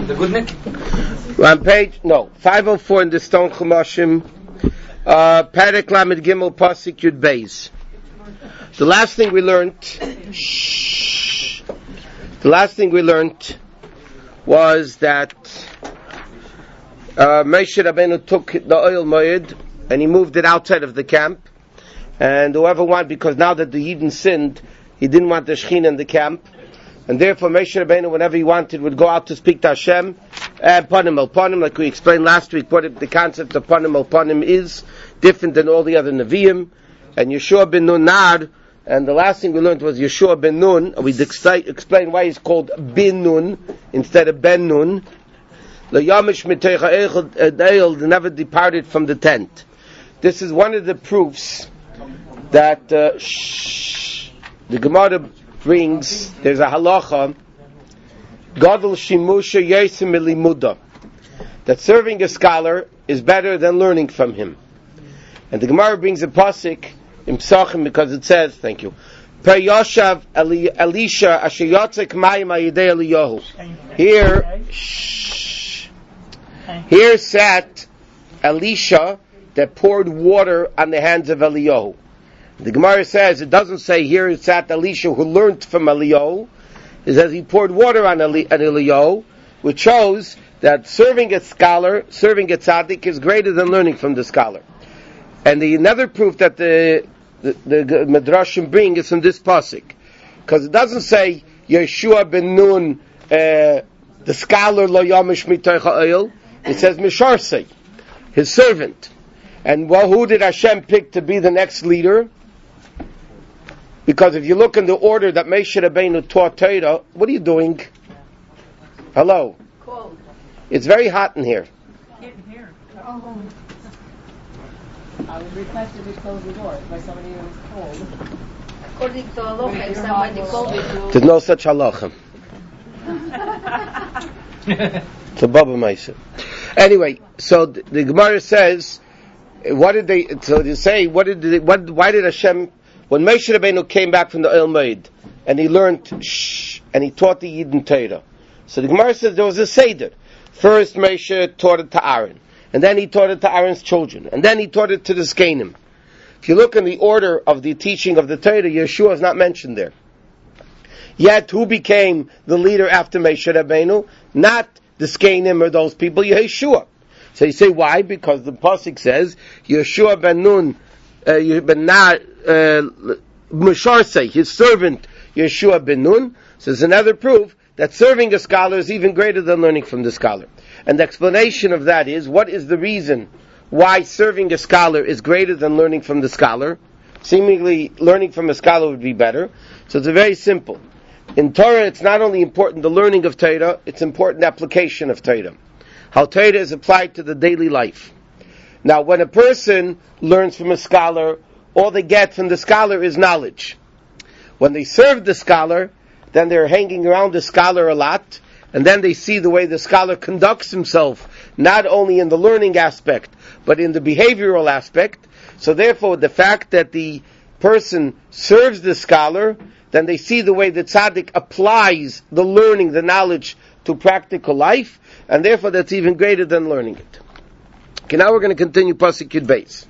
The good Nick? We're on page 504 in the Stone Chumashim, Perek Lamed Gimel Pasuk Yud Beis. The last thing we learned was that Moshe Rabbeinu took the oil moed and he moved it outside of the camp, and whoever wanted, because now that the Yidden sinned, he didn't want the Shechina in the camp, and therefore Moshe Rabbeinu, whenever he wanted, would go out to speak to Hashem. Panim el Panim, like we explained last week, what the concept of Panim el Panim is, different than all the other Nevi'im. And Yeshua ben Nun Nar, and the last thing we learned was Yeshua ben Nun, and we explained why he's called bin Nun instead of ben Nun. The Yamish Miteicha Eichel never departed from the tent. This is one of the proofs that the Gemara brings. There's a halacha, Gadol Shimusha Yesim Elimuda, that serving a scholar is better than learning from him. And the Gemara brings a pasuk in Psachim because it says, thank you, Per Yoshav Elisha Asher Yotzek Mayim Ayidei Eliyahu. Here sat Elisha that poured water on the hands of Eliyahu. The Gemara says, it doesn't say here sat Elisha who learned from Eliyahu. It says he poured water on Eliyahu, which shows that serving a scholar, serving a tzaddik is greater than learning from the scholar. And another proof that the Midrashim bring is from this pasuk, because it doesn't say Yeshua ben Nun, the scholar lo yamish mitaycha oil. It says Misharsei, his servant. And who did Hashem pick to be the next leader? Because if you look in the order that Moshe Rabbeinu taught Torah, what are you doing? Hello. Cold. It's very hot in here. Can't hear. Oh. I would request that we close the door by somebody who was cold. According to halacha, if somebody cold is there's no such halacha. It's a Baba Maisa. Anyway, so the Gemara says, why did Hashem, when Moshe Rabbeinu came back from the oil maid, and he learned, and he taught the Yidden Torah. So the Gemara says there was a Seder. First Moshe taught it to Aaron, and then he taught it to Aaron's children, and then he taught it to the Zkenim. If you look in the order of the teaching of the Torah, Yeshua is not mentioned there. Yet, who became the leader after Moshe Rabbeinu? Not the Zkenim or those people, Yeshua. So you say, why? Because the pasuk says, Yeshua ben Nun, Misharsei, his servant, Yeshua ben Nun. So there's another proof that serving a scholar is even greater than learning from the scholar. And the explanation of that is, what is the reason why serving a scholar is greater than learning from the scholar? Seemingly, learning from a scholar would be better. So it's very simple. In Torah, it's not only important the learning of Torah, it's important the application of Torah. How Torah is applied to the daily life. Now, when a person learns from a scholar, all they get from the scholar is knowledge. When they serve the scholar, then they're hanging around the scholar a lot, and then they see the way the scholar conducts himself, not only in the learning aspect, but in the behavioral aspect. So therefore, the fact that the person serves the scholar, then they see the way the tzaddik applies the learning, the knowledge, to practical life, and therefore that's even greater than learning it. Okay, now we're going to continue Pasuk Yud Beis.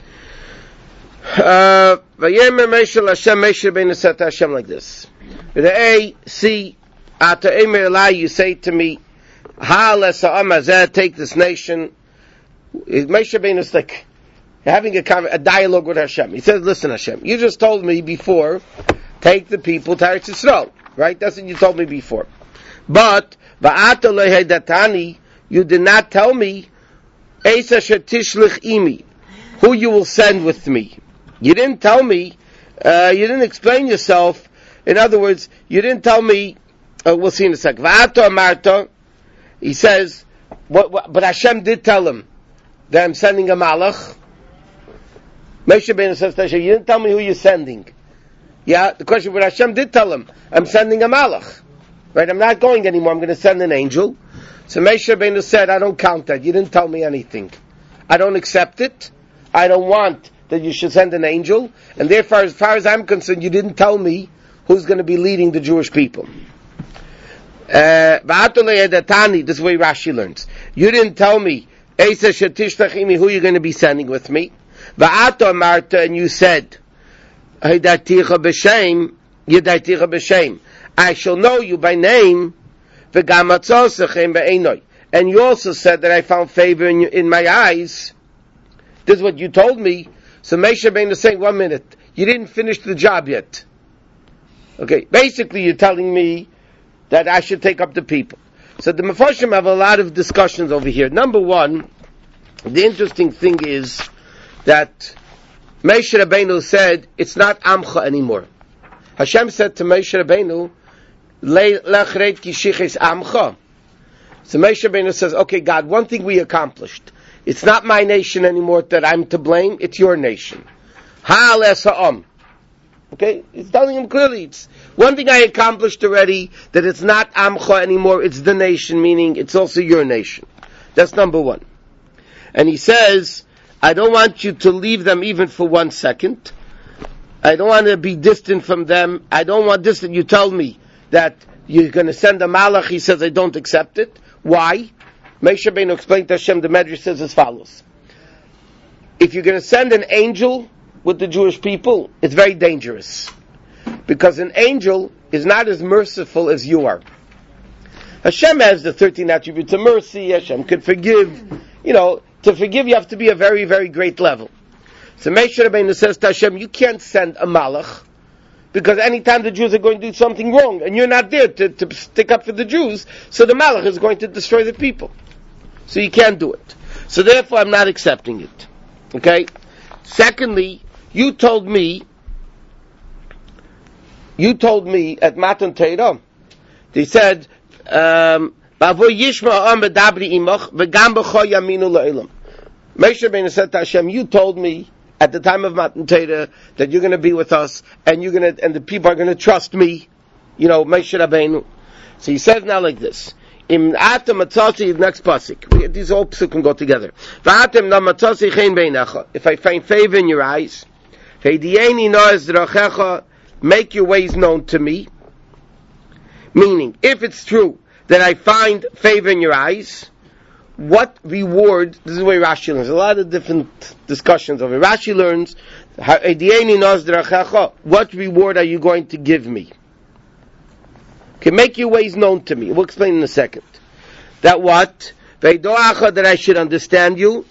Vayemer Moshe Hashem, Moshe Rabbeinu said to Hashem like this: see, Ata Emer Elai, you say to me, Ha lesa amazeh, take this nation. Moshe Rabbeinu is like having a dialogue with Hashem. He says, listen Hashem, you just told me before, take the people to Eretz Yisrael, right? That's what you told me before. But Va'ata lehedatani, you did not tell me Eisa shetishlich imi, who you will send with me. You didn't tell me. You didn't explain yourself. In other words, you didn't tell me. We'll see in a second. Va'ata amarta, he says, but Hashem did tell him that I'm sending a malach. Moshe Rabbeinu says to Hashem, you didn't tell me who you're sending. Yeah, the question, but Hashem did tell him, I'm sending a malach. Right, I'm not going anymore, I'm going to send an angel. So Moshe Rabbeinu said, I don't count that, you didn't tell me anything. I don't accept it, I don't want that you should send an angel, and therefore, as far as I'm concerned, you didn't tell me who's going to be leading the Jewish people. This is the way Rashi learns. You didn't tell me who you're going to be sending with me. And you said, I shall know you by name. And you also said that I found favor in my eyes. This is what you told me. So Moshe Rabbeinu is saying, 1 minute, you didn't finish the job yet. Okay, basically you're telling me that I should take up the people. So the Mefarshim have a lot of discussions over here. Number one, the interesting thing is that Moshe Rabbeinu said, it's not Amcha anymore. Hashem said to Moshe Rabbeinu, Lech red ki shiches Amcha. So Moshe Rabbeinu says, okay God, one thing we accomplished. It's not my nation anymore that I'm to blame, it's your nation. Ha'al es ha'am. Okay? It's telling him clearly, it's one thing I accomplished already, that it's not Amcha anymore, it's the nation, meaning it's also your nation. That's number one. And he says, I don't want you to leave them even for 1 second. I don't want to be distant from them. I don't want this that you tell me that you're going to send a malach. He says, I don't accept it. Why? Moshe Rabbeinu explained to Hashem, the Medrash says as follows. If you're going to send an angel with the Jewish people, it's very dangerous. Because an angel is not as merciful as you are. Hashem has the 13 attributes of mercy. Hashem could forgive. To forgive you have to be a very, very great level. So Moshe Rabbeinu says to Hashem, you can't send a malach, because anytime the Jews are going to do something wrong, and you're not there to stick up for the Jews, so the malach is going to destroy the people. So you can't do it. So therefore I'm not accepting it. Okay? Secondly, you told me at Matan Torah, they said, Moshe Rabbeinu said to Hashem, you told me at the time of Matan Torah that you're going to be with us, and the people are going to trust me, Moshe Rabbeinu. So he says now like this. Next pasuk. These all psukim go together. If I find favor in your eyes, make your ways known to me. Meaning, if it's true that I find favor in your eyes, what reward, this is the way Rashi learns, a lot of different discussions over it. Rashi learns, what reward are you going to give me? Okay, make your ways known to me. We'll explain in a second. That what? That I should understand you.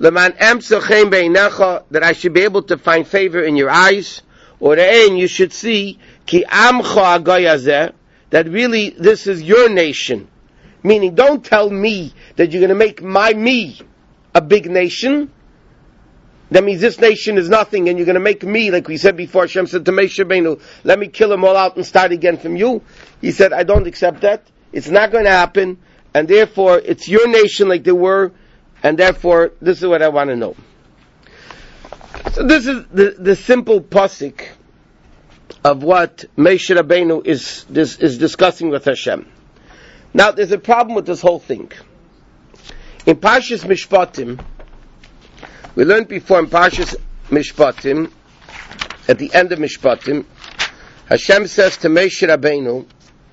That I should be able to find favor in your eyes. Or you should see that really this is your nation. Meaning, don't tell me that you're going to make me a big nation. That means this nation is nothing, and you're going to make me, like we said before, Hashem said to Moshe Rabbeinu, let me kill them all out and start again from you. He said, I don't accept that. It's not going to happen, and therefore, it's your nation like they were, and therefore, this is what I want to know. So this is the simple pasuk of what Moshe Rabbeinu is discussing with Hashem. Now, there's a problem with this whole thing. In Parshas Mishpatim, we learned before in Parshas Mishpatim, at the end of Mishpatim, Hashem says to Moshe Rabbeinu,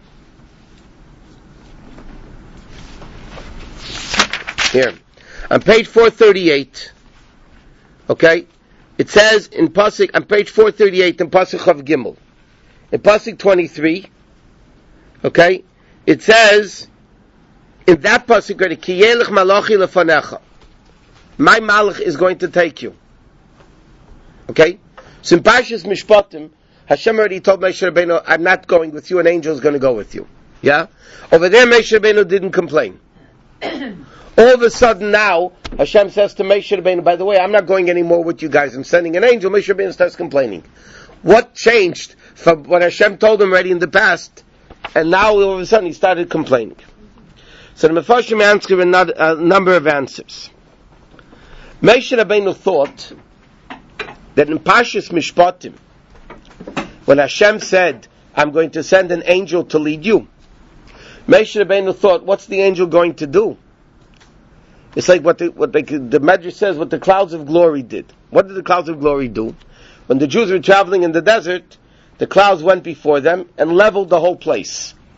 here, on page 438, okay, it says in Pasuk, on page 438 in Pasuk Chav Gimel, in Pasuk 23, okay, it says, in that Pasuk, Ki yelech malachi lefanecha, my malach is going to take you. Okay? So in Parshas Mishpatim, Hashem already told Moshe Rabbeinu, I'm not going with you, an angel is going to go with you. Yeah? Over there, Moshe Rabbeinu didn't complain. All of a sudden now, Hashem says to Moshe Rabbeinu, by the way, I'm not going anymore with you guys, I'm sending an angel. Moshe Rabbeinu starts complaining. What changed from what Hashem told him already in the past, and now all of a sudden he started complaining? So the Mefarshim answer a number of answers. Moshe Rabbeinu thought that in Parshas Mishpatim, when Hashem said, I'm going to send an angel to lead you, Moshe Rabbeinu thought, what's the angel going to do? It's like the Medrash says, what the clouds of glory did. What did the clouds of glory do? When the Jews were traveling in the desert, the clouds went before them and leveled the whole place.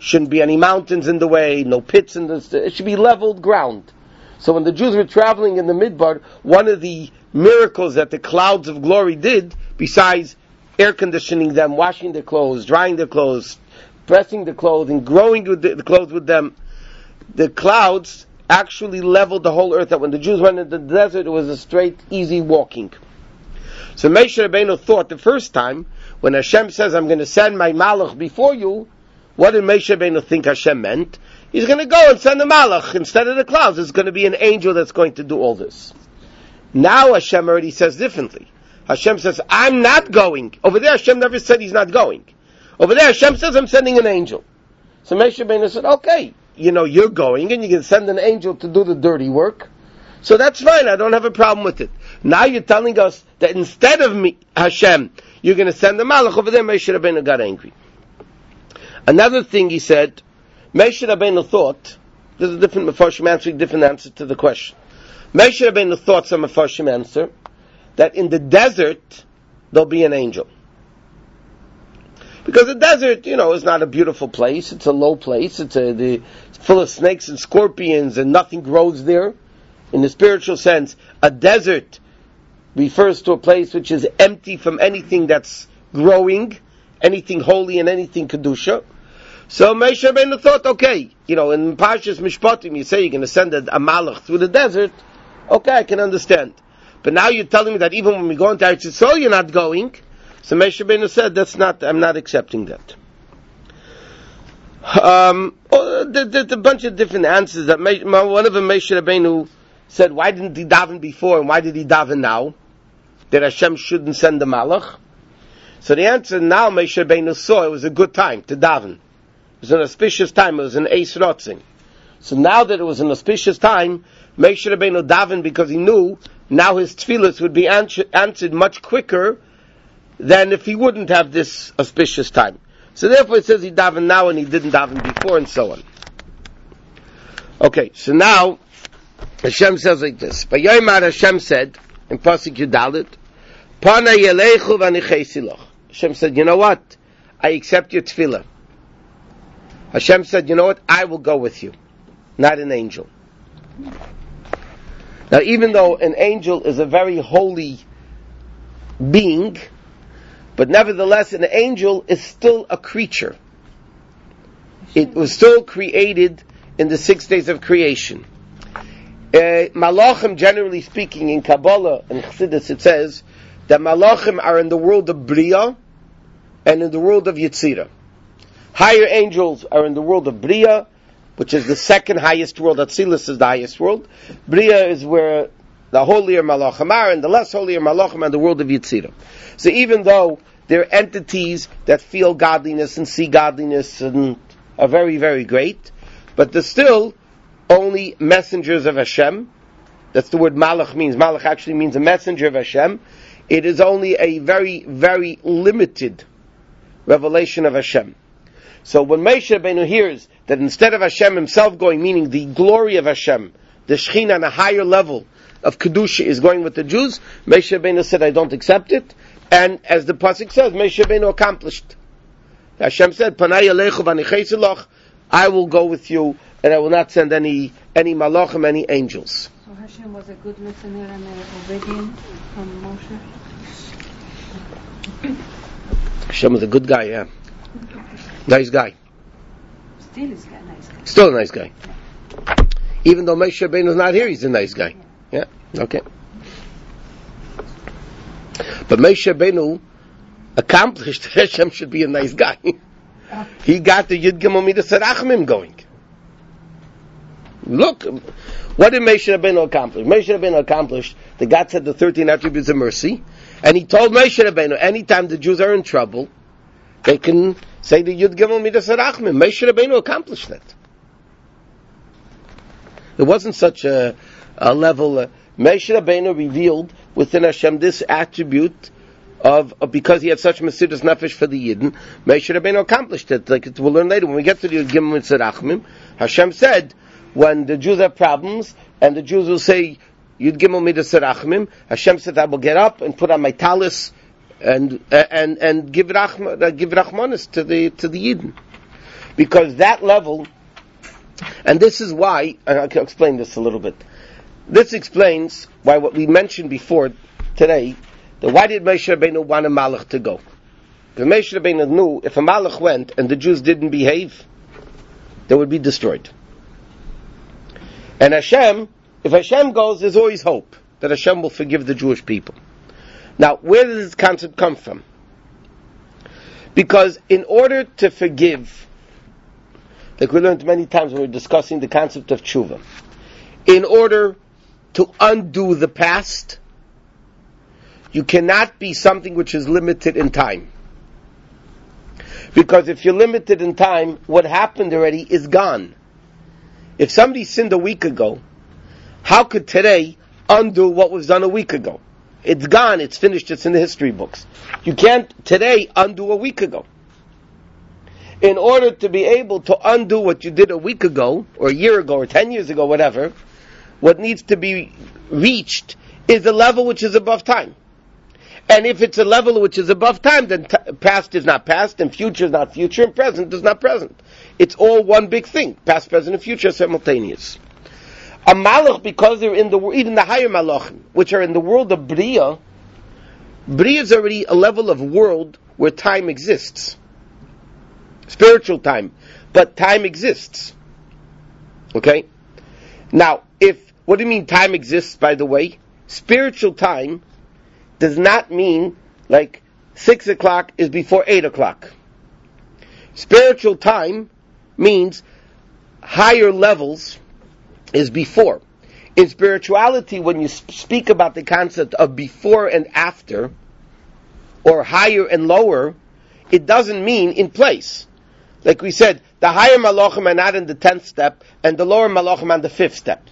Shouldn't be any mountains in the way, no pits in the. It should be leveled ground. So when the Jews were traveling in the Midbar, one of the miracles that the clouds of glory did, besides air conditioning them, washing their clothes, drying their clothes, pressing the clothes, and growing the clothes with them, the clouds actually leveled the whole earth. That when the Jews went into the desert, it was a straight, easy walking. So Moshe Rabbeinu thought the first time, when Hashem says, I'm going to send my malach before you, what did Moshe Rabbeinu think Hashem meant? He's going to go and send a malach. Instead of the clouds, it's going to be an angel that's going to do all this. Now Hashem already says differently. Hashem says, I'm not going. Over there Hashem never said he's not going. Over there Hashem says, I'm sending an angel. So Moshe Rabbeinu said, okay, you're going and you can send an angel to do the dirty work. So that's fine, I don't have a problem with it. Now you're telling us that instead of me, Hashem, you're going to send the malach. Over there Moshe Rabbeinu got angry. Another thing he said, Moshe Rabbeinu thought, there's a different Mefarshim answering different answer to the question. Moshe Rabbeinu thought, some Mefarshim answer, that in the desert, there'll be an angel. Because the desert, is not a beautiful place, it's a low place, it's full of snakes and scorpions and nothing grows there. In the spiritual sense, a desert refers to a place which is empty from anything that's growing, anything holy and anything kedusha. So Moshe Rabbeinu thought, okay, in Parshas Mishpatim you say you're going to send a malach through the desert. Okay, I can understand. But now you're telling me that even when we go into Eretz Yisrael you're not going. So Moshe Rabbeinu said, I'm not accepting that. There's a bunch of different answers. That one of them, Moshe Rabbeinu said, why didn't he daven before and why did he daven now? That Hashem shouldn't send the malach. So the answer now, Moshe Rabbeinu saw it was a good time to daven. It was an auspicious time. It was an Eis Rotzin. So now that it was an auspicious time, Moshe Rabbeinu davened because he knew now his tefillas would be answered much quicker than if he wouldn't have this auspicious time. So therefore it says he davened now and he didn't daven before and so on. Okay, so now Hashem says like this. Vayomer Hashem said in Pasuk Yudalit, Pana yelechu v'anichesi loch. Hashem said, you know what? I accept your tefillah. Hashem said, you know what? I will go with you. Not an angel. Now even though an angel is a very holy being, but nevertheless an angel is still a creature. It was still created in the 6 days of creation. Malachim, generally speaking, in Kabbalah and Chassidus, it says that Malachim are in the world of Bria and in the world of Yetzirah. Higher angels are in the world of Bria, which is the second highest world. Atzilus is the highest world. Bria is where the holier Malachim are, and the less holier Malachim are in the world of Yetzirah. So even though they're entities that feel godliness and see godliness and are very, very great, but they're still only messengers of Hashem. That's the word Malach means. Malach actually means a messenger of Hashem. It is only a very, very limited revelation of Hashem. So when Moshe Rabbeinu hears that instead of Hashem himself going, meaning the glory of Hashem, the Shekhinah on a higher level of Kedusha is going with the Jews, Moshe Rabbeinu said, I don't accept it. And as the Pasuk says, Moshe Rabbeinu accomplished. Hashem said, Panay alechu v'anichesi loch, I will go with you, and I will not send any malachim, any angels. So Hashem was a good listener and obedient from Moshe? Hashem was a good guy, yeah. Nice guy. Still is a nice guy. Still a nice guy. Even though Moshe Rabbeinu is not here, he's a nice guy. Yeah, okay. But Moshe Rabbeinu accomplished that Hashem should be a nice guy. He got the Yud Gimel Midas Rachmim going. Look, what did Moshe Rabbeinu accomplish? Moshe Rabbeinu accomplished that God said the 13 attributes of mercy, and he told Moshe Rabbeinu, anytime the Jews are in trouble, they can say the Yud Gimel Midas Rachmim. Moshe Rabbeinu accomplished that. It wasn't such a level. Moshe Rabbeinu revealed within Hashem this attribute of because he had such Mesiras Nefesh for the Yidden. Moshe Rabbeinu accomplished it. Like we'll learn later when we get to the Yud Gimel Midas Rachmim. Hashem said, when the Jews have problems, and the Jews will say, Yud Gimel Midas Rachmim, Hashem said, I will get up and put on my talis and give Rachmanis to the Yidden. Because that level, and this is why, I can explain this a little bit. This explains why what we mentioned before today, that why did Moshe Rabbeinu want a Malach to go? Because Moshe Rabbeinu knew if a Malach went and the Jews didn't behave, they would be destroyed. And Hashem, if Hashem goes, there's always hope that Hashem will forgive the Jewish people. Now, where does this concept come from? Because in order to forgive, like we learned many times when we were discussing the concept of tshuva, in order to undo the past, you cannot be something which is limited in time. Because if you're limited in time, what happened already is gone. If somebody sinned a week ago, how could today undo what was done a week ago? It's gone, it's finished, it's in the history books. You can't today undo a week ago. In order to be able to undo what you did a week ago, or a year ago, or 10 years ago, whatever, what needs to be reached is a level which is above time. And if it's a level which is above time, then past is not past, and future is not future, and present is not present. It's all one big thing. Past, present, and future are simultaneous. A malach, because they're in even the higher malachim, which are in the world of Bria, Bria is already a level of world where time exists. Spiritual time. But time exists. Okay? Now, what do you mean time exists, by the way? Spiritual time does not mean like 6 o'clock is before 8 o'clock. Spiritual time means higher levels is before. In spirituality, when you speak about the concept of before and after, or higher and lower, it doesn't mean in place. Like we said, the higher malachim are not in the 10th step, and the lower malachim are on the 5th step.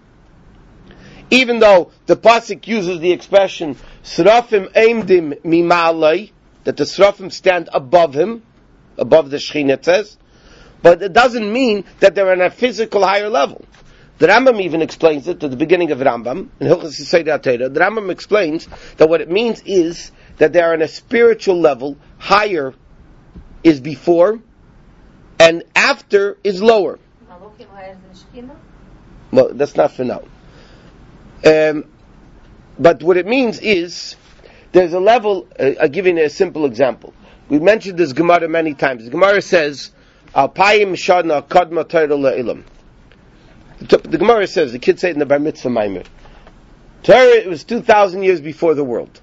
Even though the pasuk uses the expression Srafim Eimdim Mimalai, that the Srafim stand above him, above the Shekhinah it says, but it doesn't mean that they're on a physical higher level. The Rambam even explains it at the beginning of Rambam, in Hilchos Yesodei HaTorah. The Rambam explains that what it means is that they are on a spiritual level, higher is before, and after is lower. Well, that's not for now. But what it means is, there's a level, I'll give you a simple example. We mentioned this Gemara many times. The Gemara says, Alpayim Shana Kadma Torah Le'ilam. The Gemara says, the kids say it in the Bar Mitzvah Maimer, Torah, it was 2,000 years before the world.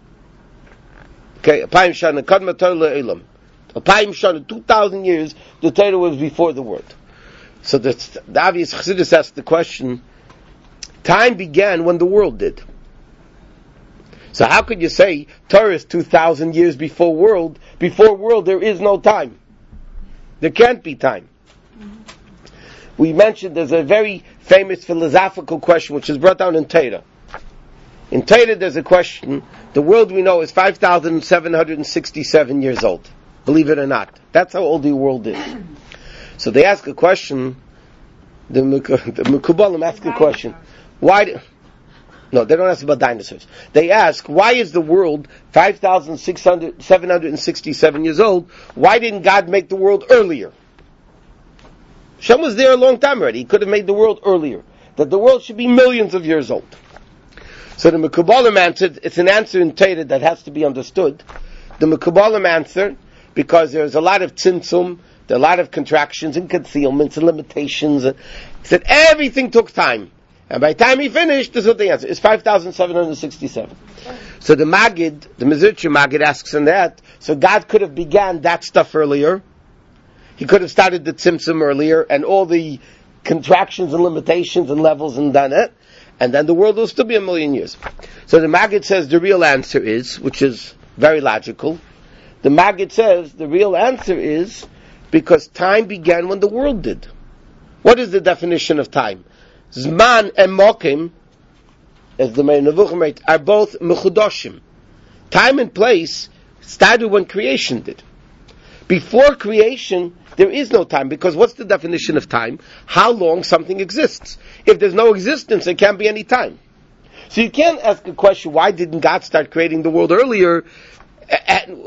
Okay, Alpayim Shana Kadma Torah Le'ilam. Alpayim Shana, 2,000 years, the Torah was before the world. So the obvious Chassidus asks the question, time began when the world did. So how could you say Torah is 2,000 years before world? Before world there is no time. There can't be time. We mentioned there's a very famous philosophical question which is brought down in Torah. In Torah there's a question, the world we know is 5,767 years old. Believe it or not. That's how old the world is. So they ask a question, the Mekubalim ask a question. No, they don't ask about dinosaurs. They ask, why is the world 5,767 years old? Why didn't God make the world earlier? Hashem was there a long time already. He could have made the world earlier. That the world should be millions of years old. So the Mekubalim answered, it's an answer in Torah that has to be understood. The Mekubalim answered, because there's a lot of tzimtzum, there are a lot of contractions and concealments and limitations. He said everything took time. And by the time he finished, this is what the answer. It's 5,767. So the Maggid, the Mezritcher Maggid asks in that, so God could have began that stuff earlier. He could have started the Tzimtzum earlier, and all the contractions and limitations and levels and done it, and then the world will still be 1,000,000 years. So the Maggid says the real answer is, which is very logical, the Maggid says the real answer is because time began when the world did. What is the definition of time? Zman and Mokim, as the Meir Nevuchim are both mechudoshim. Time and place started when creation did. Before creation, there is no time, because what's the definition of time? How long something exists. If there's no existence, there can't be any time. So you can't ask a question, why didn't God start creating the world earlier?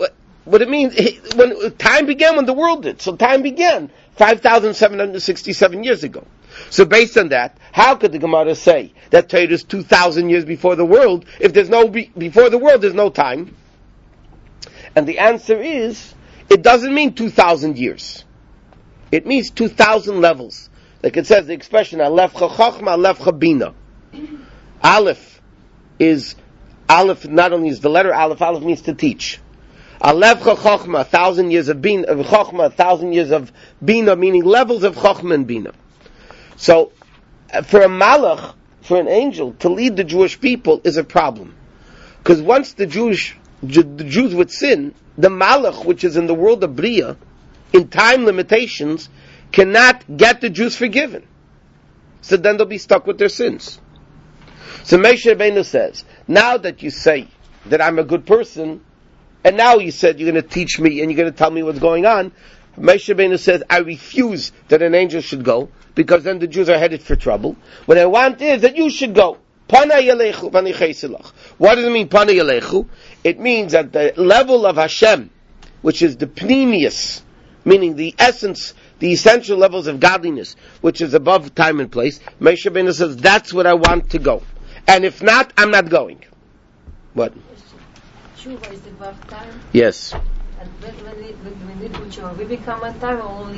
what it means, when time began when the world did. So time began 5,767 years ago. So based on that, how could the Gemara say that Torah is 2,000 years before the world if there's no, before the world there's no time? And the answer is, it doesn't mean 2,000 years. It means 2,000 levels. Like it says, the expression, Alefcha Chochma, Alefcha Bina. Aleph is, Aleph not only is the letter Aleph, Aleph means to teach. Alefcha Chochma, 1,000 years of Bina, Chochma, 1,000 years of Bina, meaning levels of Chochma and Bina. So, for a malach, for an angel, to lead the Jewish people is a problem. Because once the Jews would sin, the malach, which is in the world of Bria, in time limitations, cannot get the Jews forgiven. So then they'll be stuck with their sins. So Moshe Rabbeinu says, now that you say that I'm a good person, and now you said you're going to teach me and you're going to tell me what's going on, Moshe Rabbeinu says, I refuse that an angel should go, because then the Jews are headed for trouble. What I want is that you should go. Pana yelechu v'anicheisilach. What does it mean, pana yelechu? It means that the level of Hashem, which is the pnimius, meaning the essence, the essential levels of godliness, which is above time and place, Moshe Rabbeinu says, that's what I want to go. And if not, I'm not going. What? Tshuva is above time. Yes. And when we do tshuva, we become on time,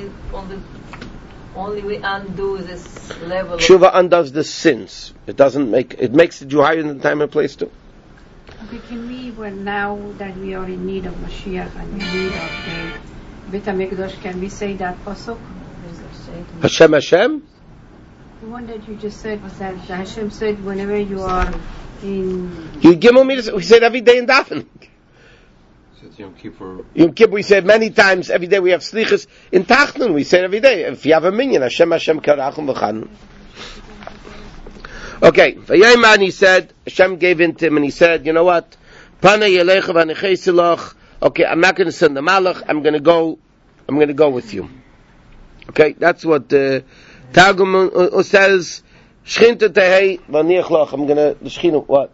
only we undo this level. Tshuva undoes the sins. It makes the Jew higher than time and place too. Okay, can we, well, now that we are in need of Mashiach and in need of the Beit HaMikdash, can we say that pasuk? Hashem, Hashem? The one that you just said was that Hashem said, whenever you are in... You give me, we say it every day in davening. Yom Kippur. Yom Kippur, we say it many times. Every day we have slichas. In Tachnun, we say it every day. If you have a minyan, Hashem, Hashem, karachum v'chanun. Okay, Vayayman, he said, Hashem gave in to him, and he said, you know what? Pana yelecha v'anicheisilach. Okay, I'm not going to send the malach. I'm going to go with you. Okay, that's what Targum says. Shchinta tehei v'niachlach. I'm going to, the shchinu, what?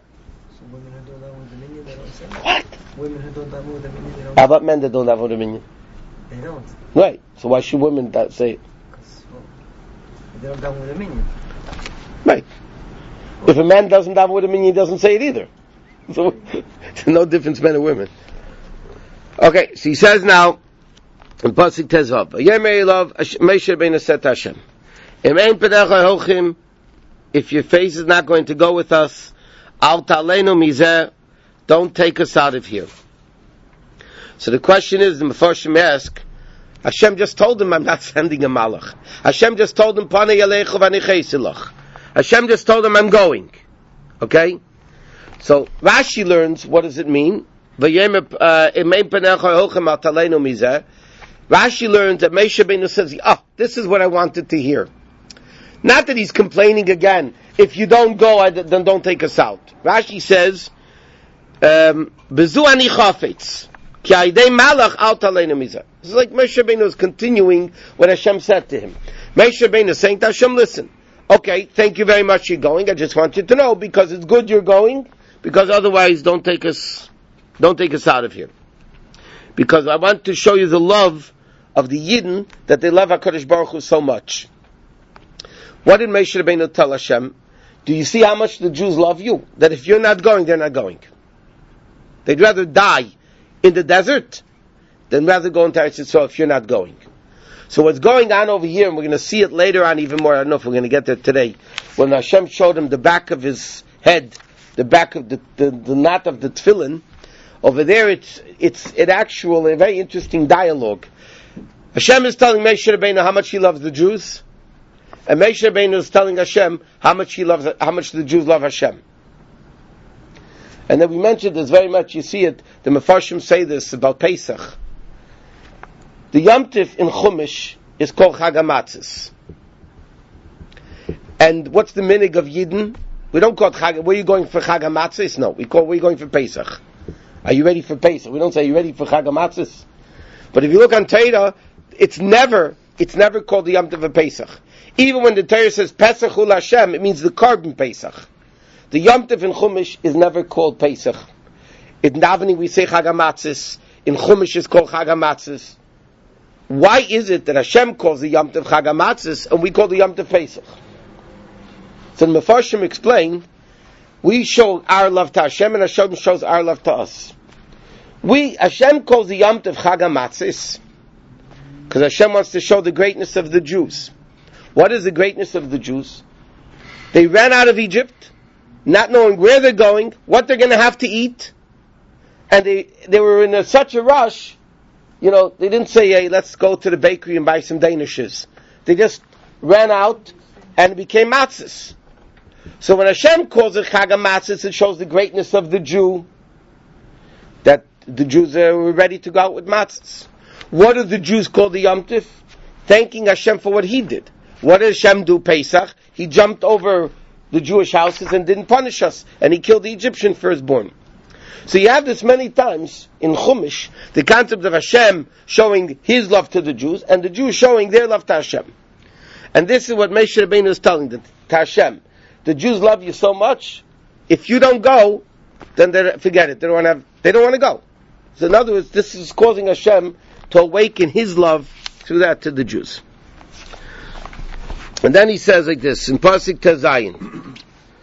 What? Women who don't daven with the minyan, they don't. How about men that don't daven with the minyan? They don't. Right. So why should women say it? Because they don't daven with the minyan. Right. If a man doesn't daven with a minyan, he doesn't say it either. So there's no difference men and women. Okay, so he says now in Pasuk Tezvav, Yemei love Moshe Rabbeinu said to Hashem, if your face is not going to go with us, Al Talenu Mizeh, don't take us out of here. So the question is, the Mefarshim ask, Hashem just told him, I'm not sending a malach. Hashem just told him, Pana yelechu v'anicheisilach. Hashem just told him, I'm going. Okay? So Rashi learns, what does it mean? Rashi learns that Moshe Rabbeinu says, this is what I wanted to hear. Not that he's complaining again, if you don't go, then don't take us out. Rashi says, Bezu ani chafetz, ki aidei malach al taleinu mizeh. This is like Moshe Rabbeinu is continuing what Hashem said to him. Moshe Rabbeinu is saying to Hashem, listen, okay, thank you very much you're going, I just want you to know, because it's good you're going, because otherwise don't take us out of here. Because I want to show you the love of the Yidden, that they love HaKadosh Baruch Hu so much. What did Moshe Rabbeinu tell Hashem? Do you see how much the Jews love you? That if you're not going, they're not going. They'd rather die in the desert than rather go into Eretz Yisrael if you're not going. So what's going on over here, and we're going to see it later on even more, I don't know if we're going to get there today, when Hashem showed him the back of his head, the back of the knot of the tefillin, over there it's actual, a very interesting dialogue. Hashem is telling Moshe Rabbeinu how much he loves the Jews, and Moshe Rabbeinu is telling Hashem how much the Jews love Hashem. And then we mentioned this very much, you see it, the Mefarshim say this about Pesach. The Yom Tif in Chumash is called Chag HaMatzos. And what's the minig of Yidden? We don't call it Chag, where are you going for Chag HaMatzos? No, where are you going for Pesach? Are you ready for Pesach? We don't say, are you ready for Chag HaMatzos? But if you look on Torah, it's never called the Yom Tif of Pesach. Even when the Torah says Pesach Ul Hashem, it means the carbon Pesach. The Yom Tif in Chumash is never called Pesach. In davening we say Chag HaMatzos. in Chumash is called Chag HaMatzos. Why is it that Hashem calls the Yom Tov Chag HaMatzos and we call the Yom Tov Pesach? So the Mefarshim explain, we show our love to Hashem and Hashem shows our love to us. Hashem calls the Yom Tov Chag HaMatzos because Hashem wants to show the greatness of the Jews. What is the greatness of the Jews? They ran out of Egypt, not knowing where they're going, what they're going to have to eat, and they were in such a rush, they didn't say, hey, let's go to the bakery and buy some Danishes. They just ran out and it became matzahs. So when Hashem calls it Chag HaMatzos, it shows the greatness of the Jew, that the Jews were ready to go out with matzahs. What do the Jews call the Yom Tov? Thanking Hashem for what He did. What did Hashem do Pesach? He jumped over the Jewish houses and didn't punish us, and He killed the Egyptian firstborn. So you have this many times in Chumash, the concept of Hashem showing His love to the Jews, and the Jews showing their love to Hashem. And this is what Moshe Rabbeinu is telling them, to Hashem. The Jews love you so much, if you don't go, then forget it, they don't want to go. So in other words, this is causing Hashem to awaken His love through that to the Jews. And then he says like this, in Pasuk Tezayin,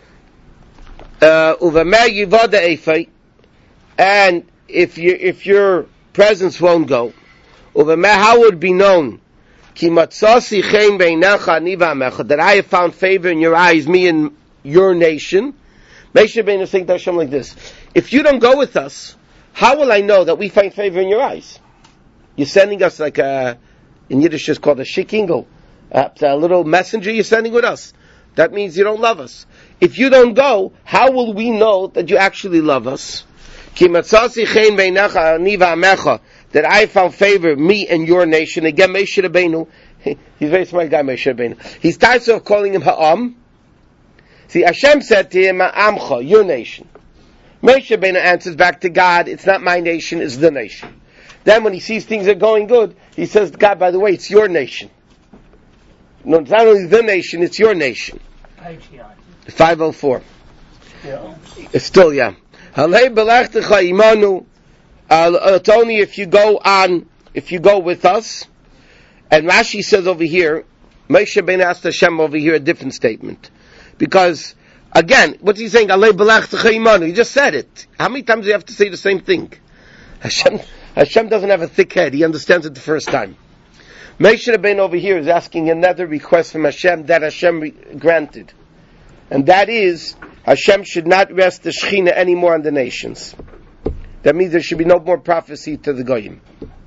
Uvamer Yivoda Eifei, and if your presence won't go, Uvamer, how would it be known, Ki matzasi chen beinecha ani v'amecha, that I have found favor in your eyes, me and your nation. Moshe Rabbeinu is saying to Hashem like this, if you don't go with us, how will I know that we find favor in your eyes? You're sending us like in Yiddish it's called a shikingel, a little messenger you're sending with us. That means you don't love us. If you don't go, how will we know that you actually love us? Ki matzasi chen beinecha ani v'amecha, that I found favor, me and your nation. Again, Moshe Rabbeinu, he's a very smart guy, Moshe Rabbeinu. He starts off calling him Ha'am. See, Hashem said to him, Ha'amcha, your nation. Moshe Rabbeinu answers back to God, it's not my nation, it's the nation. Then when he sees things are going good, he says to God, by the way, it's your nation. No, it's not only the nation, it's your nation. 504. Yeah. It's still, yeah. Halei belechtecha imanu. It's only if you go with us. And Rashi says over here, Moshe Rabbeinu asked Hashem over here a different statement. Because, again, what's he saying? Alei belechtecha imanu. He just said it. How many times do you have to say the same thing? Hashem doesn't have a thick head. He understands it the first time. Moshe Rabbeinu over here is asking another request from Hashem that Hashem granted. And that is, Hashem should not rest the Shechina anymore on the nations. That means there should be no more prophecy to the Goyim.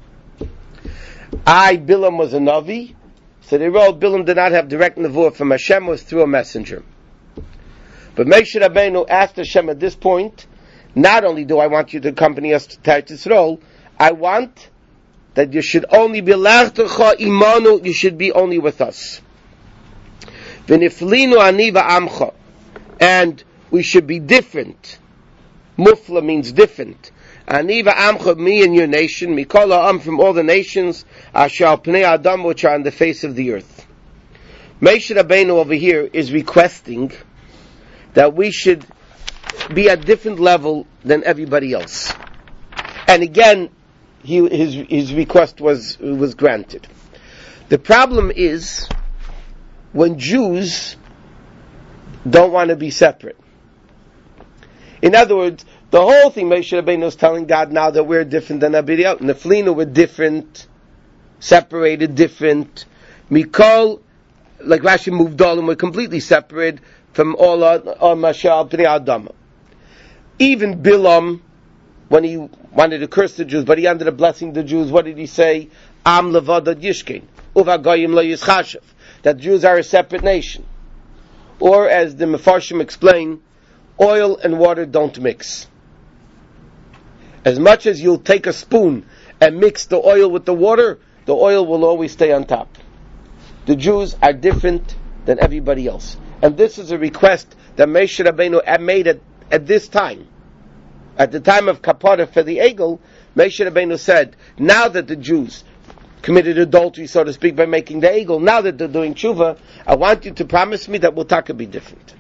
Bilam was a Navi, so they wrote Bilam did not have direct nevuah from Hashem, was through a messenger. But Moshe Rabbeinu asked Hashem at this point, not only do I want you to accompany us to Eretz Yisrael, I want that you should only be L'Achtecha Imanu, you should be only with us. V'niflinu ani v'amcha, and we should be different. Mufla means different. Ani v'amcha, me and your nation, mikol ha'am, from all the nations, asher al pnei adam, which are on the face of the earth. Moshe Rabbeinu over here is requesting that we should be at different level than everybody else. And again, his request was granted. The problem is when Jews don't want to be separate. In other words, the whole thing Moshe Rabbeinu is telling God now that we're different than everybody else. Neflinu, we're different, separated, different. Mikol, like Rashi moved all, and we're completely separate from all Mashal Pnei Adam. Even Bilam, when he wanted to curse the Jews, but he ended up blessing the Jews, what did he say? Am levadad yishkein, uva goyim lo yischashav. That Jews are a separate nation. Or, as the Mefarshim explain, oil and water don't mix. As much as you'll take a spoon and mix the oil with the water will always stay on top. The Jews are different than everybody else. And this is a request that Moshe Rabbeinu made at this time. At the time of Kapara for the Egel, Moshe Rabbeinu said, now that the Jews committed adultery, so to speak, by making the Egel, now that they're doing tshuva, I want you to promise me that we'll taka be different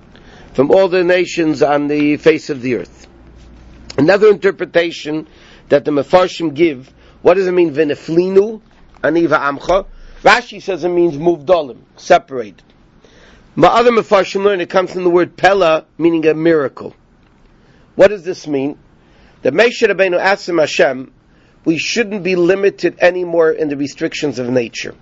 from all the nations on the face of the earth. Another interpretation that the Mefarshim give. What does it mean? V'neflinu aniva amcha. Rashi says it means muvdalim, separated. Other Mefarshim learn it comes from the word pella, meaning a miracle. What does this mean? That Moshe Rabbeinu asked him Hashem, we shouldn't be limited anymore in the restrictions of nature.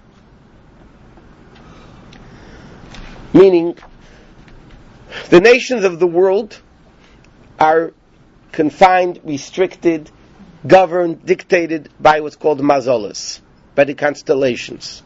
Meaning, the nations of the world are confined, restricted, governed, dictated by what's called mazolas, by the constellations.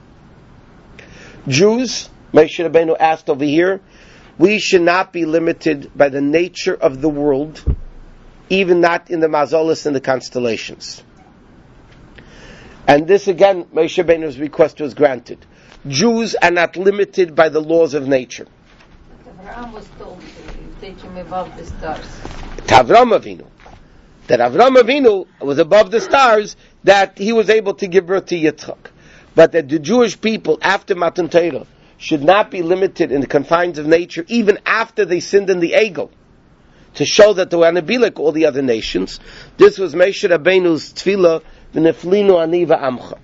Jews, Moshe Rabbeinu asked over here, we should not be limited by the nature of the world, even not in the mazolas and the constellations. And this again, Moshe Rabbeinu's request was granted. Jews are not limited by the laws of nature. Abraham was told to take him above the stars. Avram Avinu. That Avram Avinu was above the stars, that he was able to give birth to Yitzchak. But that the Jewish people, after Matan Torah, should not be limited in the confines of nature, even after they sinned in the Egel, to show that they were going to be like all the other nations. This was Moshe Rabbeinu's tefillah, v'neflinu aniva amcha.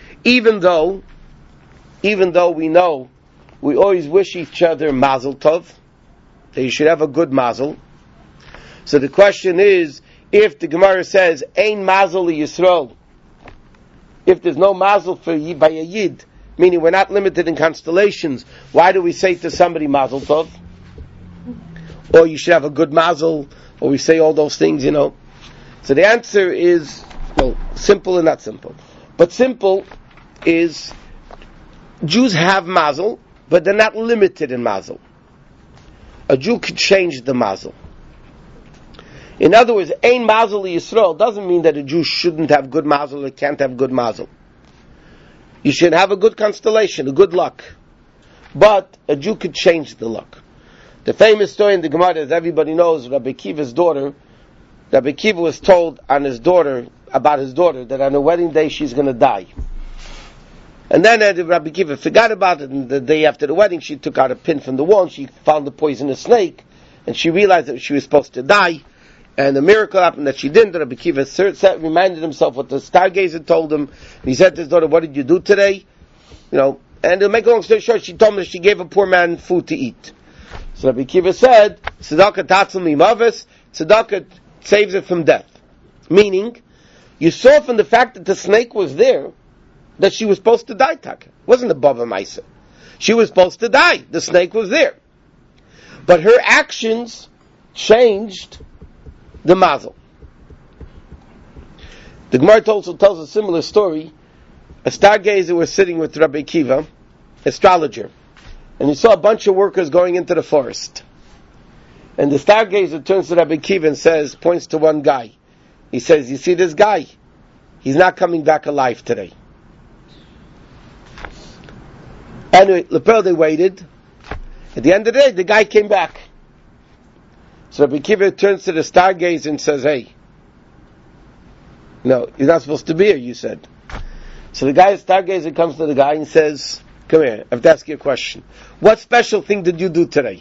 Even though we know, we always wish each other mazel tov, that you should have a good mazel. So the question is, if the Gemara says, ein mazel li Yisrael, if there's no mazel by a Yid, meaning we're not limited in constellations, why do we say to somebody mazel tov? Or you should have a good mazel, or we say all those things, So the answer is, simple and not simple. But simple is, Jews have mazel, but they're not limited in mazel. A Jew could change the mazel. In other words, ein mazel Yisrael doesn't mean that a Jew shouldn't have good mazel or can't have good mazel. You should have a good constellation, a good luck. But a Jew could change the luck. The famous story in the Gemara, as everybody knows, Rabbi Akiva's daughter, Rabbi Akiva was told about his daughter, that on her wedding day she's going to die. And then Rabbi Akiva forgot about it, and the day after the wedding she took out a pin from the wall and she found the poisonous snake, and she realized that she was supposed to die, and the miracle happened that she didn't. Rabbi Akiva reminded himself what the stargazer told him, and he said to his daughter, what did you do today? And to make a long story short, she told him that she gave a poor man food to eat. So Rabbi Akiva said, Tzedakah tatzal mimavis, Tzedakah saves it from death. Meaning, you saw from the fact that the snake was there, that she was supposed to die, Taka. It wasn't a Bava Maisa. She was supposed to die. The snake was there. But her actions changed the mazel. The Gemara also tells a similar story. A stargazer was sitting with Rabbi Akiva, astrologer, and he saw a bunch of workers going into the forest. And the stargazer turns to Rabbi Akiva and points to one guy. He says, you see this guy? He's not coming back alive today. Anyway, Lepel, they waited. At the end of the day, the guy came back. So Rabbi Akiva turns to the stargazer and says, hey, no, you're not supposed to be here, you said. So the stargazer comes to the guy and says, come here, I have to ask you a question. What special thing did you do today?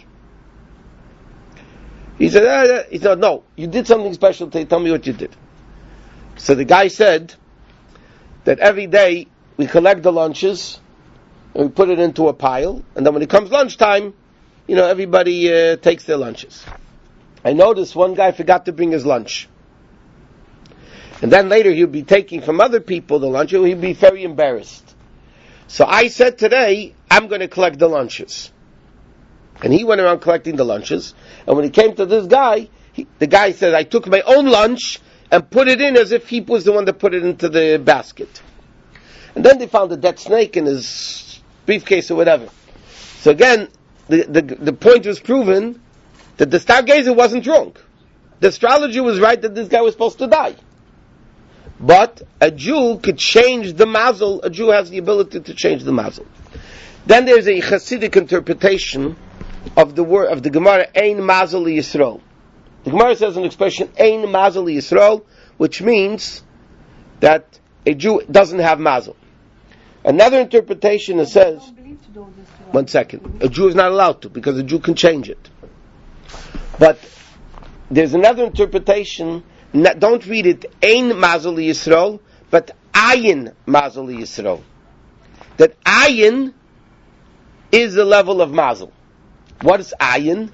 He said, no, you did something special today, tell me what you did. So the guy said that every day we collect the lunches, and we put it into a pile, and then when it comes lunchtime, everybody takes their lunches. I noticed one guy forgot to bring his lunch. And then later he'll be taking from other people the lunch, and he'll be very embarrassed. So I said today, I'm going to collect the lunches. And he went around collecting the lunches, and when he came to this guy, the guy said, I took my own lunch and put it in as if he was the one that put it into the basket. And then they found a dead snake in his briefcase or whatever. So again, the point was proven that the stargazer wasn't wrong. The astrologer was right that this guy was supposed to die. But a Jew could change the mazel. A Jew has the ability to change the mazel. Then there's a Hasidic interpretation of the word of the Gemara, Ein mazel li Yisrael. The Gemara says an expression, Ein mazel li Yisrael, which means that a Jew doesn't have mazel. Another interpretation says, one second, a Jew is not allowed to, because a Jew can change it. But there's another interpretation don't read it Ein Mazel Yisrael, but Ayin Mazel Yisrael. That Ayin is the level of Mazel. What is Ayin?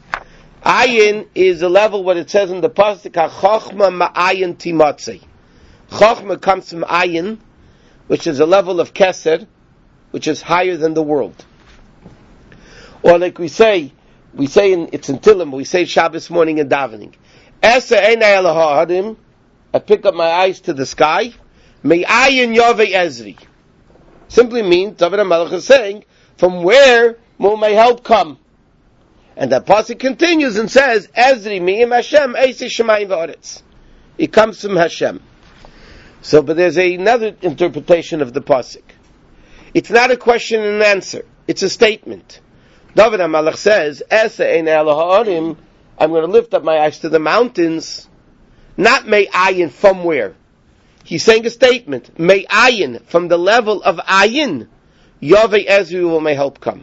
Ayin is the level, what it says in the Pasuk, HaChochma Ma'ayin Timatzei. Chochma comes from Ayin, which is a level of Keser, which is higher than the world. Or like we say it's in Tillim, we say Shabbos morning in davening. Esa Einai El Ha'adim, I pick up my eyes to the sky, Me'ayin Yovei Ezri. Simply means, David HaMelech is saying, from where will my help come? And the pasuk continues and says, Ezri mi'im Hashem, Eisi Shemayim V'aretz. It comes from Hashem. So, but there's another interpretation of the pasuk. It's not a question and answer. It's a statement. David HaMelech says, Esa Einai El Ha'adim, I'm going to lift up my eyes to the mountains. Not Me'ayin, from where? He's saying a statement. Me'ayin, from the level of Ayin, Yovei Ezri will my help come.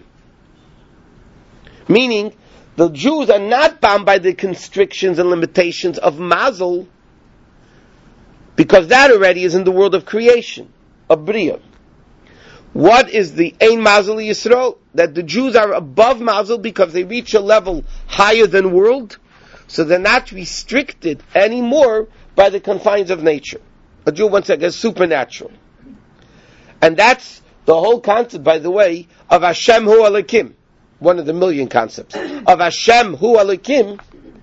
Meaning, the Jews are not bound by the constrictions and limitations of Mazel, because that already is in the world of creation, of Bria. What is the Ein Mazel Yisrael? That the Jews are above Mazel because they reach a level higher than world, so they're not restricted anymore by the confines of nature. A Jew once said is supernatural. And that's the whole concept, by the way, of Hashem Hu Elokim. One of the million concepts. Of Hashem Hu Elokim.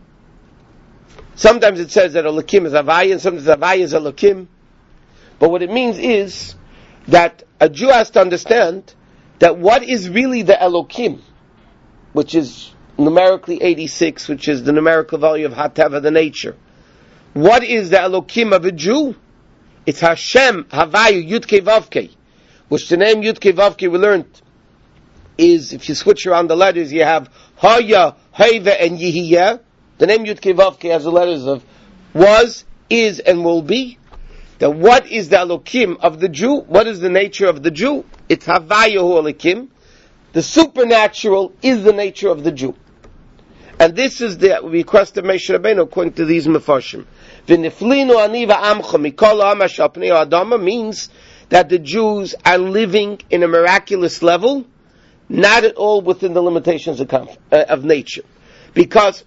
Sometimes it says that Elokim is Havaya, and sometimes Havaya is Elokim. But what it means is that a Jew has to understand that what is really the Elokim, which is numerically 86, which is the numerical value of Hateva, the nature. What is the Elokim of a Jew? It's Hashem, Havayu, Yudke Vavke, which the name Yudke Vavke we learned is, if you switch around the letters, you have Haya, Haiva, and Yihiyah. The name Yudke Vavke has the letters of was, is, and will be. That what is the Elokim of the Jew? What is the nature of the Jew? It's Havayu Elokim. The supernatural is the nature of the Jew. And this is the request of Moshe Rabbeinu according to these Mefarshim. V'niflinu aniva amcha mikol ha'amash al pnei ha'adama means that the Jews are living in a miraculous level, not at all within the limitations of nature. Because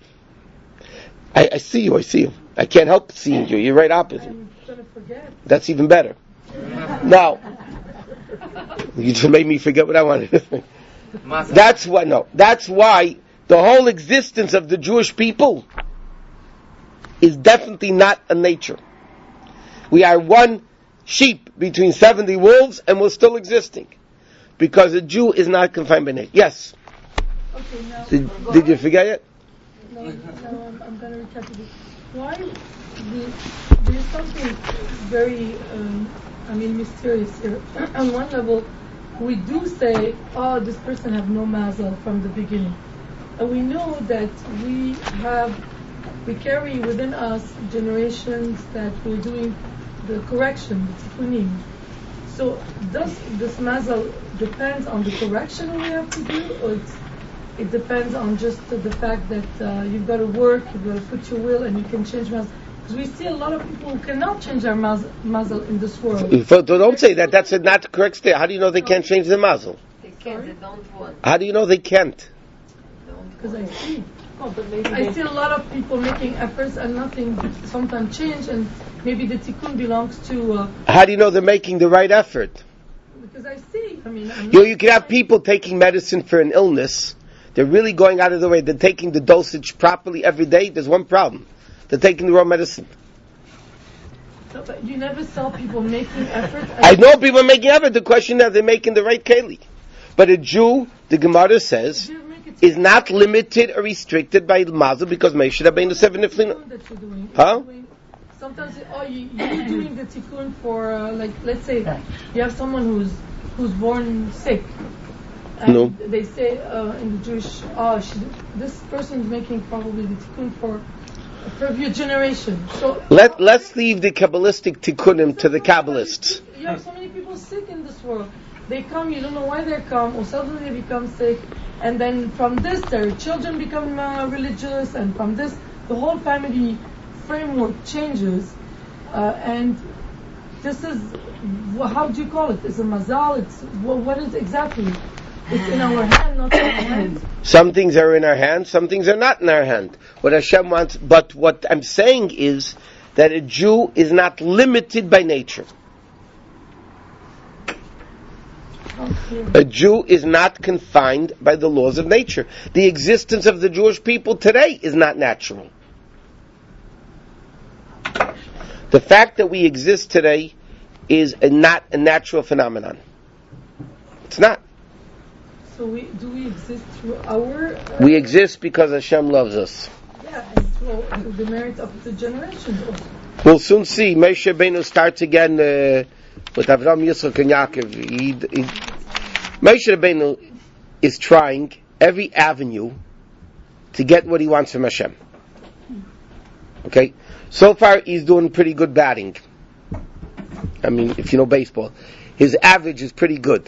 I see you. I can't help seeing you. You're right opposite. I'm going to forget. That's even better. Now, you just made me forget what I wanted to think. That's why the whole existence of the Jewish people is definitely not a nature. We are one sheep between 70 wolves and we're still existing. Because a Jew is not confined by nature. Yes? Okay, now, did you forget it? No, I'm going to recap it. Why there's something very, mysterious here. On one level, we do say, this person have no mazel from the beginning. And we know that we carry within us generations that we're doing the correction, the tikkunim. So does this mazel depends on the correction we have to do, or it depends on just the fact that you've got to work, you've got to put your will, and you can change mazel? Because we see a lot of people who cannot change their mazel in this world. Don't say that. That's not the correct state. How do you know they can't change their mazel? They can't. They don't want. How do you know they can't? Because I see. I see a lot of people making efforts and nothing sometimes change, and maybe the tikkun belongs to... How do you know they're making the right effort? Because I see. You can have people taking medicine for an illness. They're really going out of the way. They're taking the dosage properly every day. There's one problem. They're taking the wrong medicine. No, but you never saw people making effort. I know people are making effort. The question is, they're making the right keli. But a Jew, the Gemara says, is not limited or restricted by mazel because Moshe Rabbeinu said niflinu. Huh? Sometimes you're doing the tikkun for let's say you have someone who's born sick, and they say in the Jewish this person is making probably the tikkun for your generation. So let's leave the Kabbalistic tikkunim to the Kabbalists. You have so many people sick in this world. They come, you don't know why they come, or suddenly they become sick, and then from this their children become religious, and from this the whole family framework changes, and this is, how do you call it? It's a mazal. It's what is exactly? It's in our hand, not in our hand. Some things are in our hand, some things are not in our hand. What Hashem wants, but what I'm saying is that a Jew is not limited by nature. A Jew is not confined by the laws of nature. The existence of the Jewish people today is not natural. The fact that we exist today is not a natural phenomenon. It's not. So do we exist through our... we exist because Hashem loves us. Yeah, and through the merit of the generations also. We'll soon see. Moshe Rabbeinu starts again with Avraham, Yitzchak, and Yaakov. Moshe Rabbeinu is trying every avenue to get what he wants from Hashem. Okay? So far, he's doing pretty good batting. I mean, if you know baseball. His average is pretty good.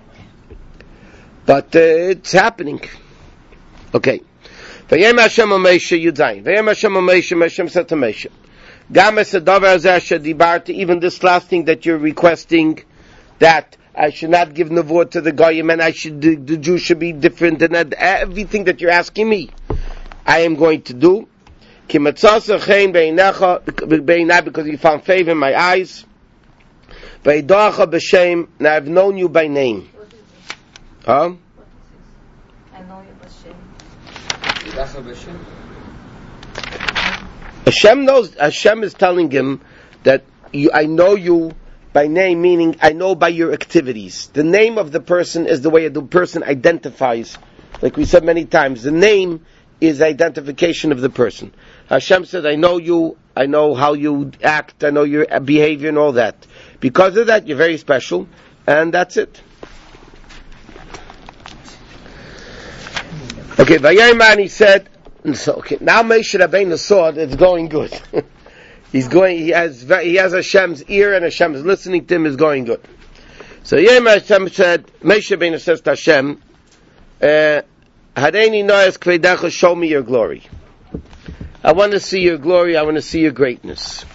But it's happening. Okay. Vayem Hashem Moshe Yudzayin. Vayem Hashem Moshe. Hashem said to Moshe, Gam es hadavar hazeh asher dibarta, even this last thing that you're requesting, that I should not give nevuah to the goyim, and the Jew should be different, and that everything that you're asking me, I am going to do. Ki matzasa chen beinai, because you found favor in my eyes. Veidacha b'shem, and I've known you by name. Huh? I know you b'shem. Hashem knows. Hashem is telling him that I know you by name, meaning I know by your activities. The name of the person is the way the person identifies. Like we said many times, the name is identification of the person. Hashem says, I know you, I know how you act, I know your behavior and all that. Because of that, you're very special, and that's it. Okay, Vayayman, he said, so, okay, now Moshe Rabbeinu saw that it's going good. He has Hashem's ear and Hashem is listening to him, is going good. So Vayayman Hashem said, Moshe Rabbeinu says to Hashem, Hareini noes kvedecha, show me your glory. I want to see your glory, I want to see your greatness.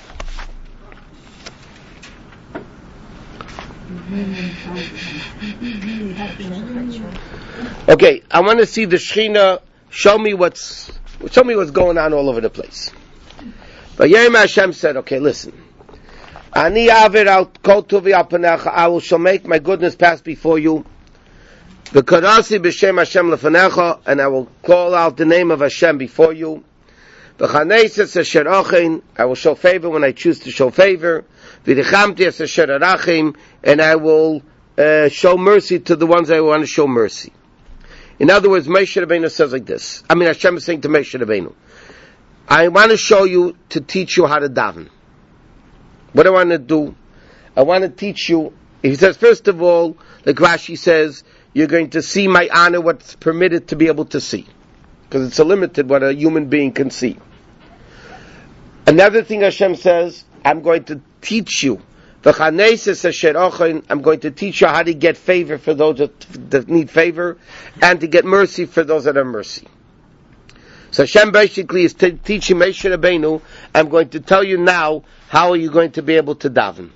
Okay, I want to see the Shekhinah. Show me what's going on all over the place. But Yerim Hashem said, okay, listen. Ani aver al kol tuvi al panecha, I shall make my goodness pass before you. V'karasi b'shem Hashem lefanecha, and I will call out the name of Hashem before you. V'chaneses asher ochein, I will show favor when I choose to show favor. V'dichamti es asher arachim, and I will show mercy to the ones I want to show mercy. In other words, Moshe Rabbeinu says like this. Hashem is saying to Moshe Rabbeinu, I want to show you, to teach you how to daven. What do I want to do? I want to teach you. He says, first of all, like Rashi says, you're going to see my honor, what's permitted to be able to see. Because it's a limited what a human being can see. Another thing Hashem says, I'm going to teach you. I'm going to teach you how to get favor for those that need favor, and to get mercy for those that are mercy. So Hashem basically is teaching Moshe Rabbeinu, I'm going to tell you now, how are you going to be able to daven?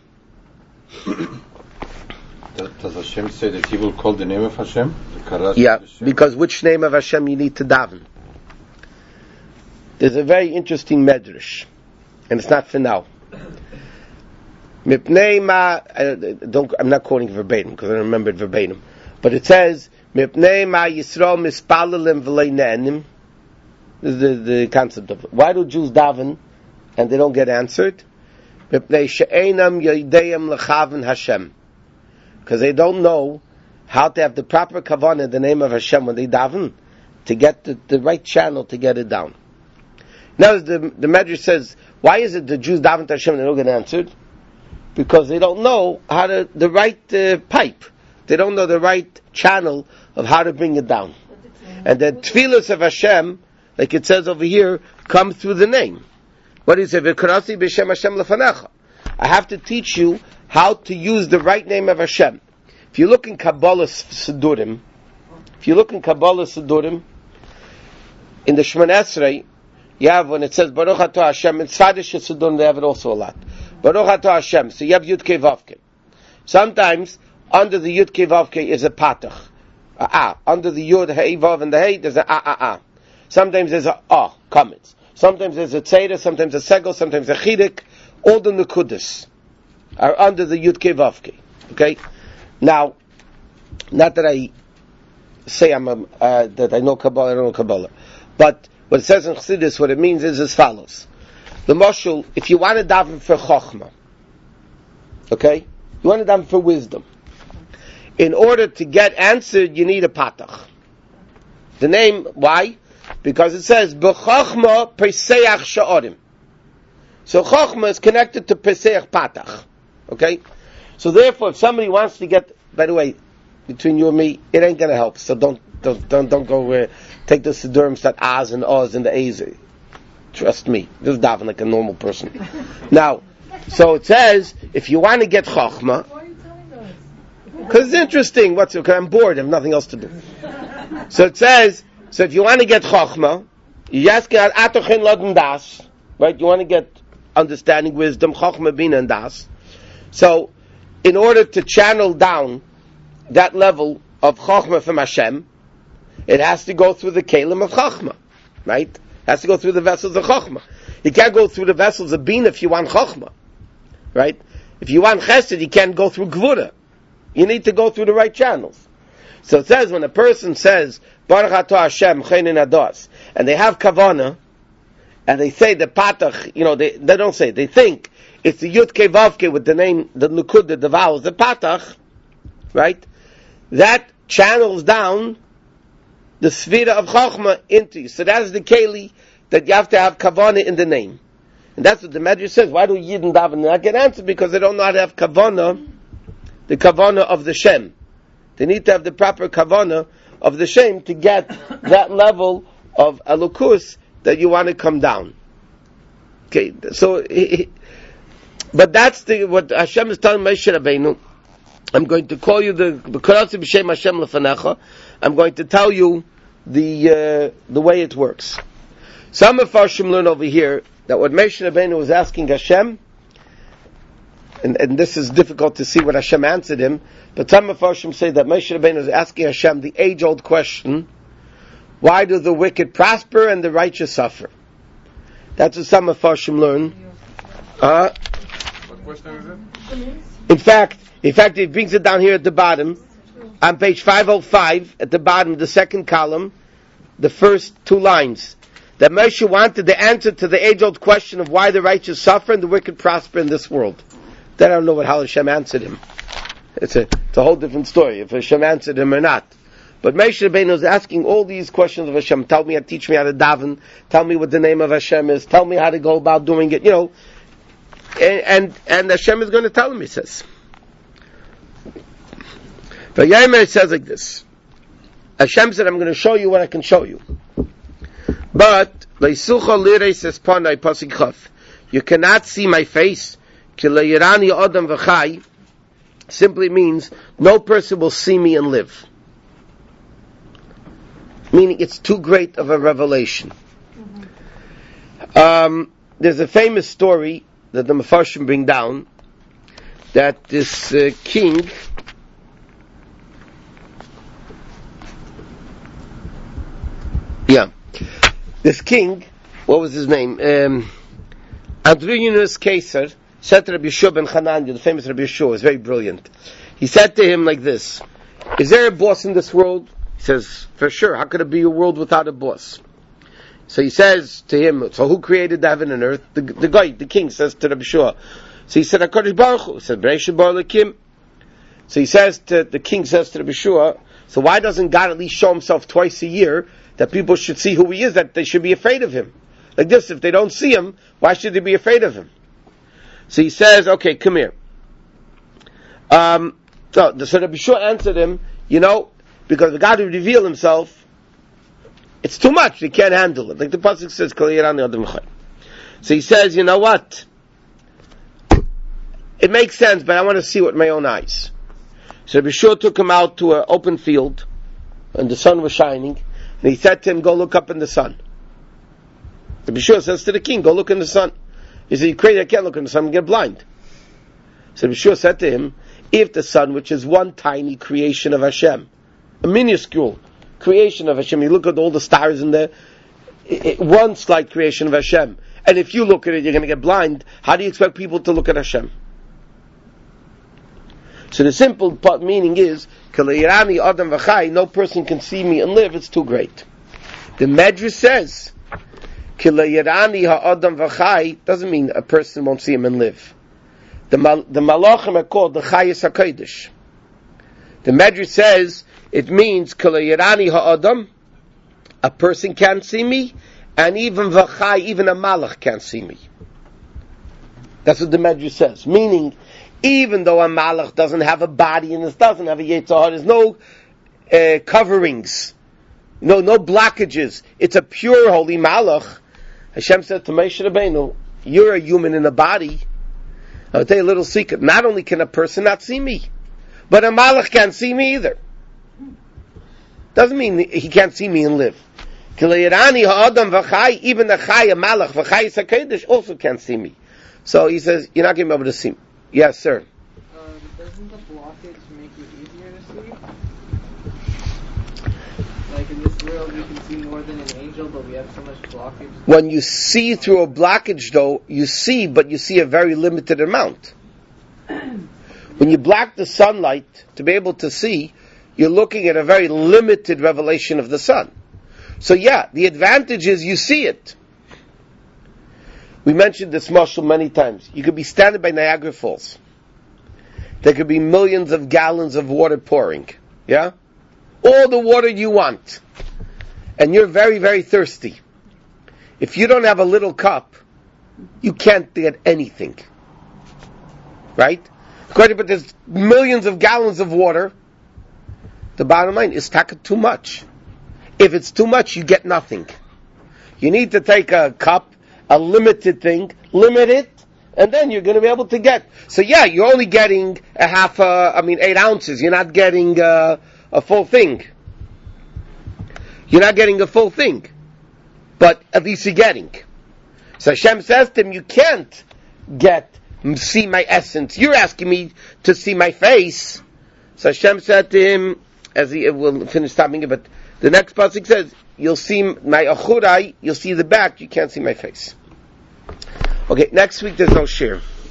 Does Hashem say that he will call the name of Hashem? Yeah, because which name of Hashem you need to daven? There's a very interesting medrash, and it's not for now. I'm not quoting verbatim because I don't remember it verbatim, but it says Mipnei ma Yisrael mispalalim v'lei ne'enim. This is the concept of it. Why do Jews daven and they don't get answered? Mipnei she'enam yodeim lechaven Hashem, because they don't know how to have the proper kavanah in the name of Hashem when they daven, to get the right channel to get it down. Now the Medrash says, why is it the Jews daven to Hashem and they don't get answered? Because they don't know how to, the right pipe. They don't know the right channel of how to bring it down. And the tefillas of Hashem, like it says over here, come through the name. What is it? V'karasi b'shem Hashem lefanecha. I have to teach you how to use the right name of Hashem. If you look in Kabbalah Sidurim, in the Shemon Esrei, You have when it says Baruch Atah Hashem in Tzadish Yisudun, they have it also a lot. Baruch Atah Hashem. So you have Yud Kei Vav Kei. Sometimes under the Yud Kei Vav Kei is a patach. Under the Yud Hey Vav and the Hey there's a. Sometimes there's a comments. Sometimes there's a tzeder, sometimes a segel, sometimes a chidik. All the nekudas are under the Yud Kei Vav Kei. Okay? Now, not that I say that I know Kabbalah, I don't know Kabbalah. But what it says in Chassidus, what it means is as follows. The Moshul, if you want to daven for Chochmah, okay? You want to daven for wisdom. In order to get answered, you need a patach. The name, why? Because it says, B'chochmah Peseach Sha'orim. So Chochmah is connected to Peseach Patach. Okay? So therefore, if somebody wants to get, by the way, between you and me, it ain't gonna help. So don't go take the Sidurim that As and Oz and the A's. Trust me. Just daven like a normal person. Now, so it says, if you want to get Chochmah, Why are you telling us? because it's interesting. Because I'm bored. I have nothing else to do. So it says, so if you want to get Chochmah, you just get Atochin Lodin Das, right? You want to get understanding, wisdom, Chochmah, Bina, and Das. So, in order to channel down that level of Chochmah from Hashem, it has to go through the Kalim of Chochmah, right? It has to go through the vessels of Chochmah. You can't go through the vessels of Bina if you want Chochmah, right? If you want Chesed, you can't go through Gvura. You need to go through the right channels. So it says, when a person says, Baruch Atah Hashem, Cheinin Ados, and they have Kavanah, and they say the Patach, they don't say, they think it's the Yud Kei Vav Kei with the name, the Nukud, the vowels, the Patach, right? That channels down the Sfira of Chochmah into you. So that is the Keli that you have to have Kavanah in the name. And that's what the Medrash says. Why do Yidden daven not get answered? Because they don't know how to have Kavanah, the Kavanah of the Shem. They need to have the proper Kavanah of the Shem to get that level of Elokus that you want to come down. Okay, so, but that's what Hashem is telling Moshe Rabbeinu. I'm going to call you I'm going to tell you the way it works. Some of Farshim learn over here that what Moshe Rabbeinu was asking Hashem, and this is difficult to see what Hashem answered him, but some of Farshim say that Moshe Rabbeinu was asking Hashem the age-old question, why do the wicked prosper and the righteous suffer? That's what some of Farshim learn. What question is it? In fact, he brings it down here at the bottom, on page 505, at the bottom, the second column, the first two lines. That Moshe wanted the answer to the age-old question of why the righteous suffer and the wicked prosper in this world. Then I don't know how Hashem answered him. It's a whole different story, if Hashem answered him or not. But Moshe Rabbeinu is asking all these questions of Hashem. Teach me how to daven. Tell me what the name of Hashem is. Tell me how to go about doing it. And Hashem is going to tell him, he says. But Yair says like this. Hashem said, I'm going to show you what I can show you. But, you cannot see my face. Simply means, no person will see me and live. Meaning it's too great of a revelation. There's a famous story that the Mefarshim bring down, that this king, what was his name? Adrianus Caesar said to Rabbi Yeshua ben Hanania, the famous Rabbi Yeshua, was very brilliant. He said to him like this, is there a boss in this world? He says, for sure, how could it be a world without a boss? So he says to him, so who created the heaven and earth? The guy, the king, says to Rabbi Yeshua. So he said, HaKadosh Baruch Hu. He said, Bereishit Bar Elokim. So he says the king says to Rabbi Yeshua, so why doesn't God at least show himself twice a year, that people should see who he is, that they should be afraid of him? Like this, if they don't see him, why should they be afraid of him? So he says, okay, come here. So Rabbi Yeshua answered him, because the God who revealed himself, it's too much, they can't handle it. Like the pasuk says, so he says, you know what? It makes sense, but I want to see with my own eyes. So Rabbi Yeshua took him out to an open field, and the sun was shining, and he said to him, go look up in the sun. The Bishua says to the king, go look in the sun. He said, you crazy, I can't look in the sun and get blind. So the Bishua said to him, if the sun, which is one tiny creation of Hashem, a minuscule creation of Hashem, you look at all the stars in there, one slight creation of Hashem, and if you look at it, you're going to get blind, how do you expect people to look at Hashem? So the simple meaning is, no person can see me and live, it's too great. The Medrash says, doesn't mean a person won't see him and live. The Malachim are called the Chayes HaKodesh. The Medrash says, it means, a person can't see me, and even V'chai, even a Malach can't see me. That's what the Medrash says. Meaning, even though a Malach doesn't have a body and it doesn't have a Yetzirah, there's no coverings, no blockages. It's a pure holy Malach. Hashem said to Moshe Rabbeinu, you're a human in a body. I'll tell you a little secret. Not only can a person not see me, but a Malach can't see me either. Doesn't mean he can't see me and live. Even the Chai, a Malach, V'chai HaKodesh also can't see me. So he says, you're not going to be able to see me. Yes, sir. Doesn't the blockage make it easier to see? Like in this world, we can see more than an angel, but we have so much blockage. When you see through a blockage, though, you see, but you see a very limited amount. When you block the sunlight to be able to see, you're looking at a very limited revelation of the sun. So yeah, the advantage is you see it. We mentioned this mashal many times. You could be standing by Niagara Falls. There could be millions of gallons of water pouring. Yeah? All the water you want. And you're very, very thirsty. If you don't have a little cup, you can't get anything. Right? But there's millions of gallons of water. The bottom line is too much. If it's too much, you get nothing. You need to take a cup, a limited thing, limit it, and then you're going to be able to get. So yeah, you're only getting 8 ounces. You're not getting a full thing. You're not getting a full thing. But at least you're getting. So Hashem says to him, you can't see my essence. You're asking me to see my face. So Hashem said to him, as he will finish stopping it, but the next pasuk says, you'll see my achurai, you'll see the back, you can't see my face. Okay, next week there's no shir.